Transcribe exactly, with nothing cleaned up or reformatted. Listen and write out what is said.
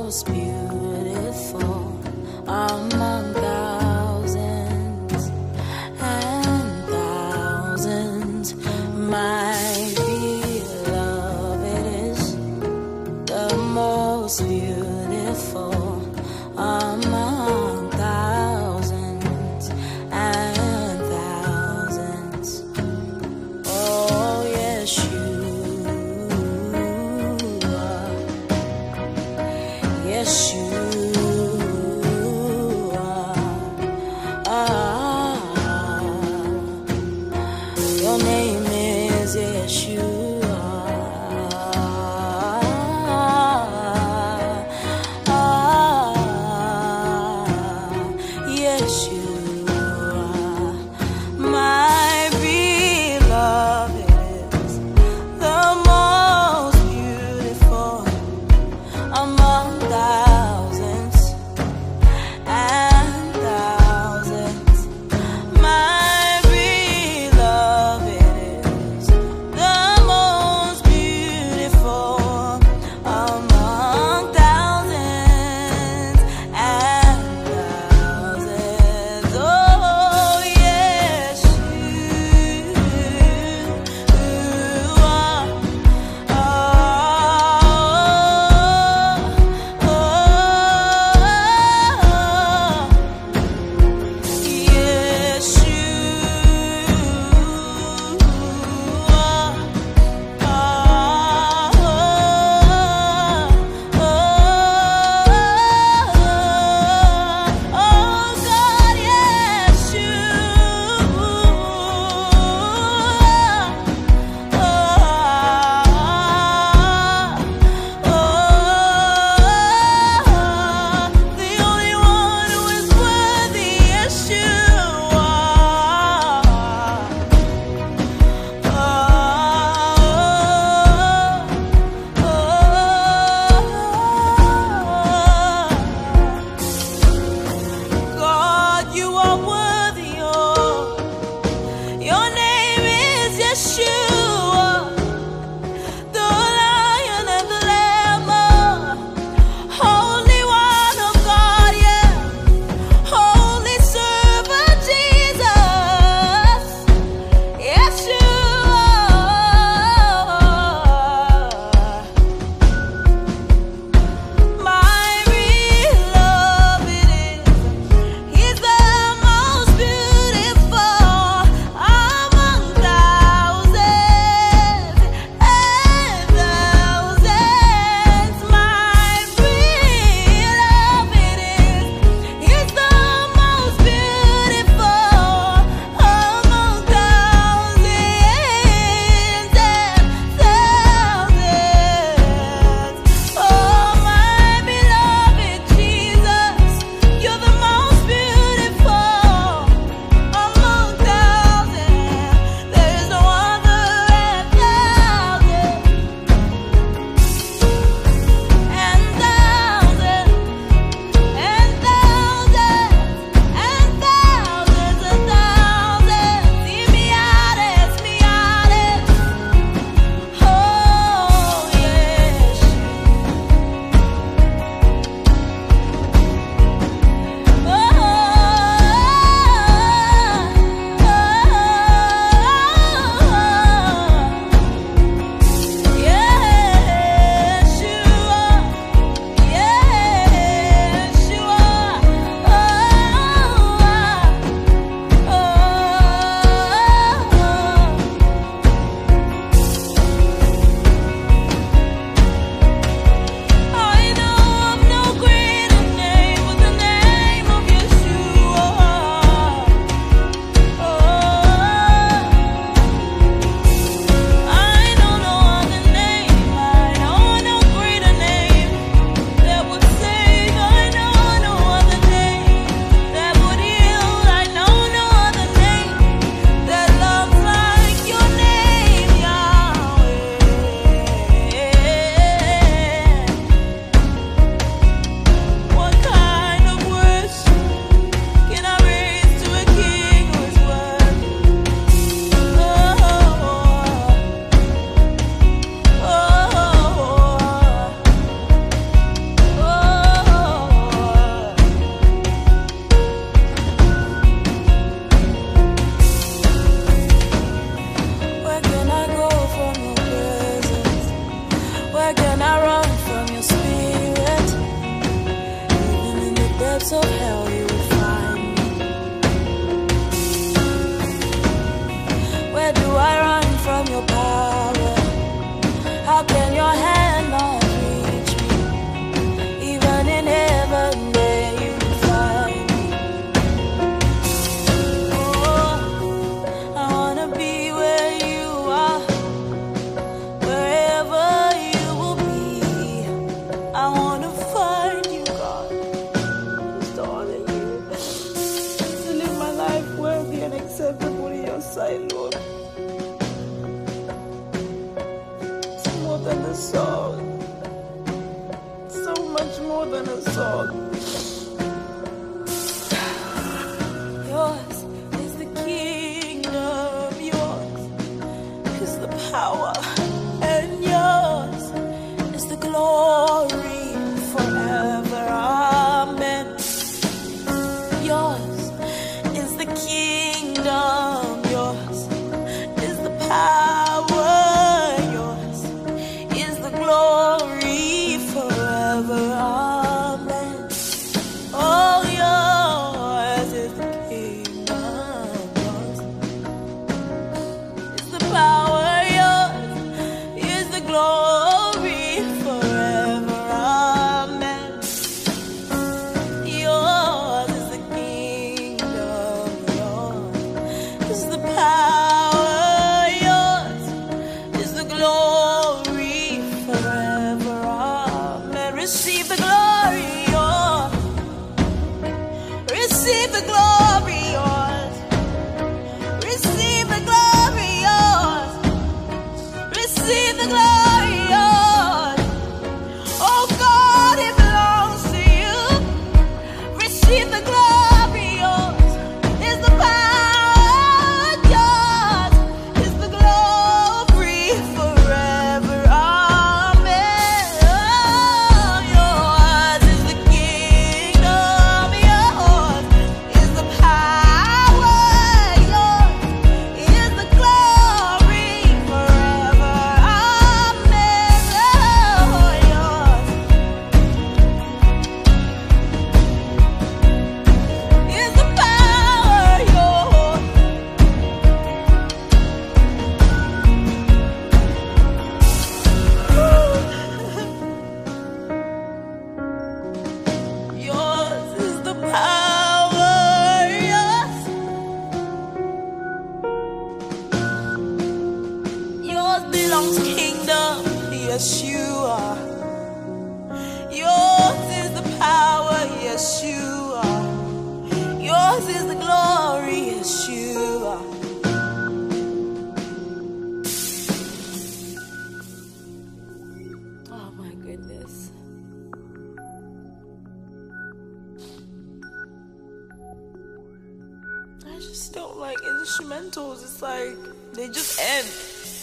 most beautiful among thousands and thousands. My beloved is the most beautiful among thousands and thousands. Oh, yes, you are. Yes, you are. Ah, your name is Yeshua. Ah, Yeshua. My beloved is the most beautiful among thousands. prophesy, Lord. It's more than a song. So much more than a song. Yours is the kingdom, yours is the power, and yours is the glory forever. Amen. Yours is the kingdom, yours is the power, yours is the glory forever. Amen. Oh, yours is the kingdom, yours is the power, yours is the glory forever. Amen. Yours is the kingdom, yours is the power, yours is the glory forever. Amen. Receive the glory, yours. Receive the glory, yours. Receive the glory, yours. Receive the glory, yours. Oh God, it belongs to you. Receive the glory, yours. Is the power, yours. Is the glory forever. Amen. Oh, yours is the kingdom, yours is the power, yours is the glory forever. Amen. Oh, yours is the power, yours. Yours is the power, yours. Yours belongs kingdom, Yeshua. Yours is the power, Yeshua. Yours is the glory, Yeshua. Oh my goodness. I just don't like instrumentals. It's like they just end.